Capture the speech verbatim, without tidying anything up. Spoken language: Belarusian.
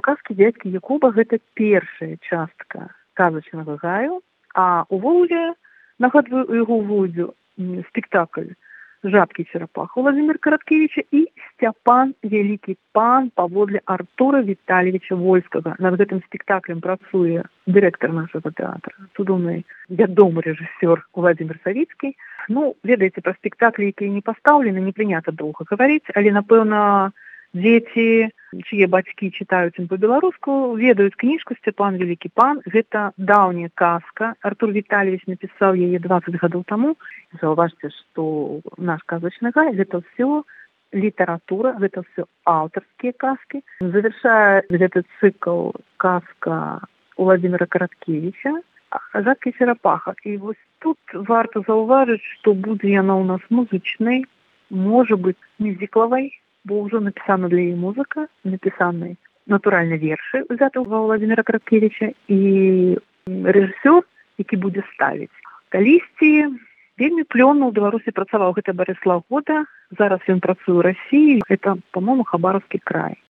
Казкі дзядзькі Якуба гэта першая частка казачнага гаю, а увогуле нагадваю яго ўводзе спектакль «Жабкі черапаха» Владимира Караткевича і «Сцяпан вялікі пан» паводле Артура Віталійевича Вольскага. Над гэтым спектаклем працуе дырэктар нашага тэатра, цудоўны вядомы рэжысёр Владимир Савіцкі. Ну, ведаеце, пра спектаклі, якія не пастаўлены, не прынята доўга гаварыць, але, напэўна, дзеці, чые бацькі чытаюць ім па-беларуску, ведаюць кніжку «Сцяпан вялікі пан». Гэта даўняя казка. Артур Віталійевич напісаў яе дваццаць гадоў таму. Заўважце, што наш казачны гай – гэта ўсё літаратура, гэта ўсё аўтарскія казкі. Завяршае гэты цыкл казка Владимира Караткевича «Жабкі черапаха». І вось тут варта заўважыць, што будзе яна ў нас музычнай, можа быць мюзіклавай, бо ўжо напісана для яе музыка, напісаны, натуральна, вершы ўзяты ва Владимира Караткевича і рэжысёр, які будзе ставіць. Калісьці вельмі плённа ў Беларусі працаваў, гэта Барыслаў Года, зараз ён працуе ў Расіі, гэта, па-мойму, Хабаровскі край.